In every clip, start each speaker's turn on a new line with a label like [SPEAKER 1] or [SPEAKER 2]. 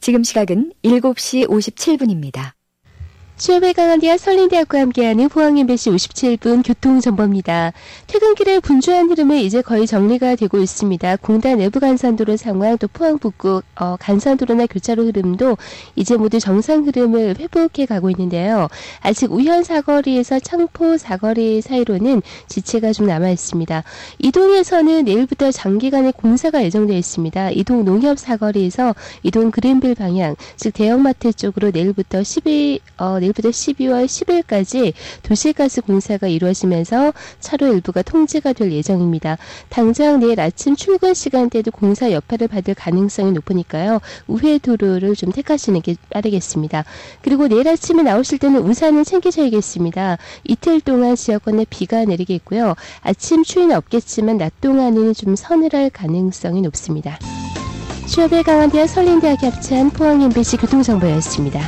[SPEAKER 1] 지금 시각은 7시 57분입니다.
[SPEAKER 2] 취업에 강한 대학 설린대학과 함께하는 포항 MBC 57분 교통정보입니다. 퇴근길에 분주한 흐름은 이제 거의 정리가 되고 있습니다. 공단 내부 간선도로 상황, 또 포항 북구 간선도로나 교차로 흐름도 이제 모두 정상 흐름을 회복해 가고 있는데요. 아직 우현 사거리에서 창포 사거리 사이로는 지체가 좀 남아 있습니다. 이동에서는 내일부터 장기간의 공사가 예정되어 있습니다. 이동 농협 사거리에서 이동 그린빌 방향, 즉 대형마트 쪽으로 내일부터 12월 10일까지 도시가스 공사가 이루어지면서 차로 일부가 통제가 될 예정입니다. 당장 내일 아침 출근 시간대에도 공사 여파를 받을 가능성이 높으니까요. 우회 도로를 좀 택하시는 게 빠르겠습니다. 그리고 내일 아침에 나오실 때는 우산을 챙기셔야겠습니다. 이틀 동안 지역권에 비가 내리겠고요. 아침 추위는 없겠지만 낮 동안에는 좀 서늘할 가능성이 높습니다. 취업에 강한 대학 설린대학이 합찬 포항 MBC 교통정보였습니다.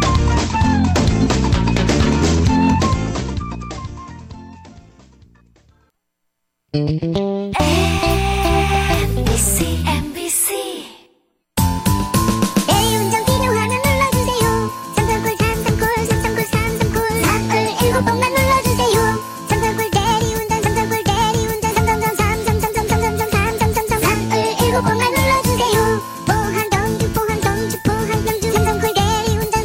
[SPEAKER 3] MBC 대리운전 필요하면 눌러주세요. 삼성콜 삼성콜 삼성콜 7번만 눌러주세요. 삼성콜 대리운전 삼성콜 대리운전 삼성삼 7번만 눌러주세요. 포항 경주 삼성콜 대리운전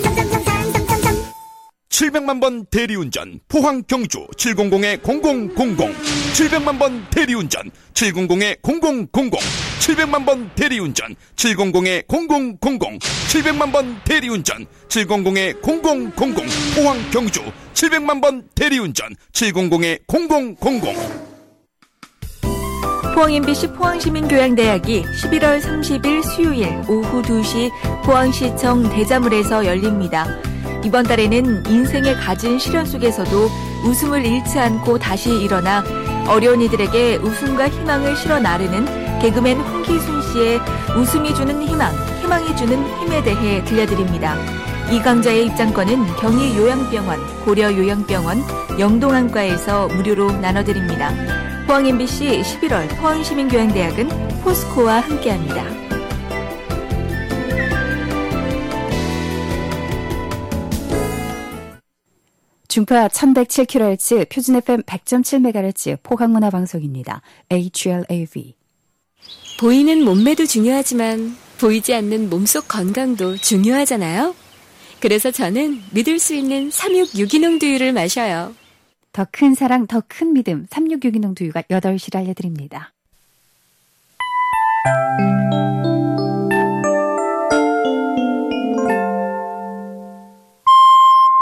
[SPEAKER 4] 700만 번 대리운전 포항 경주 700-0000 700만 번 대리운전 700-0000 700만 번 대리운전 700-0000 700만 번 대리운전 700-0000 포항 경주 700만 번 대리운전 700-0000
[SPEAKER 5] 포항 MBC 포항시민교양대학이 11월 30일 수요일 오후 2시 포항시청 대자물에서 열립니다. 이번 달에는 인생의 갖은 시련 속에서도 웃음을 잃지 않고 다시 일어나 어려운 이들에게 웃음과 희망을 실어 나르는 개그맨 홍기순 씨의 웃음이 주는 희망, 희망이 주는 힘에 대해 들려드립니다. 이 강좌의 입장권은 경희요양병원, 고려요양병원, 영동안과에서 무료로 나눠드립니다. 포항 MBC 11월 포항시민교양대학은 포스코와 함께합니다.
[SPEAKER 1] 중파 1107kHz, 표준 FM 100.7MHz 포항문화방송입니다. HLAV.
[SPEAKER 6] 보이는 몸매도 중요하지만 보이지 않는 몸속 건강도 중요하잖아요. 그래서 저는 믿을 수 있는 366인홍 두유를 마셔요.
[SPEAKER 1] 더 큰 사랑, 더 큰 믿음, 366인홍 두유가 8시를 알려드립니다.